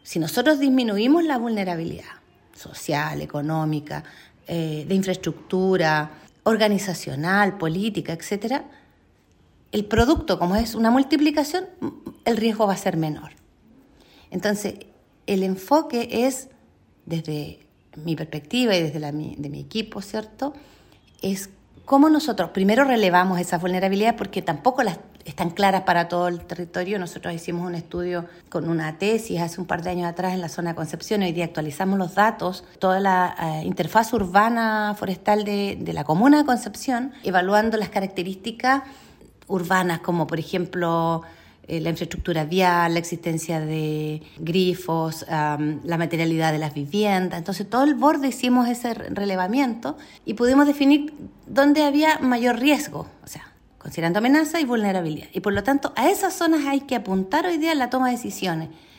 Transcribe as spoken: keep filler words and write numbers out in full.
Si nosotros disminuimos la vulnerabilidad social, económica, eh, de infraestructura, organizacional, política, etcétera, el producto, como es una multiplicación, el riesgo va a ser menor. Entonces, el enfoque es, desde mi perspectiva y desde la, de mi equipo, ¿cierto?, es cómo nosotros primero relevamos esas vulnerabilidades, porque tampoco las están claras para todo el territorio. Nosotros hicimos un estudio con una tesis hace un par de años atrás en la zona de Concepción, y hoy día actualizamos los datos, toda la uh, interfaz urbana forestal de, de la comuna de Concepción, evaluando las características urbanas, como por ejemplo eh, la infraestructura vial, la existencia de grifos, um, la materialidad de las viviendas. Entonces todo el borde hicimos ese relevamiento y pudimos definir dónde había mayor riesgo, o sea, considerando amenaza y vulnerabilidad. Y por lo tanto, a esas zonas hay que apuntar hoy día en la toma de decisiones.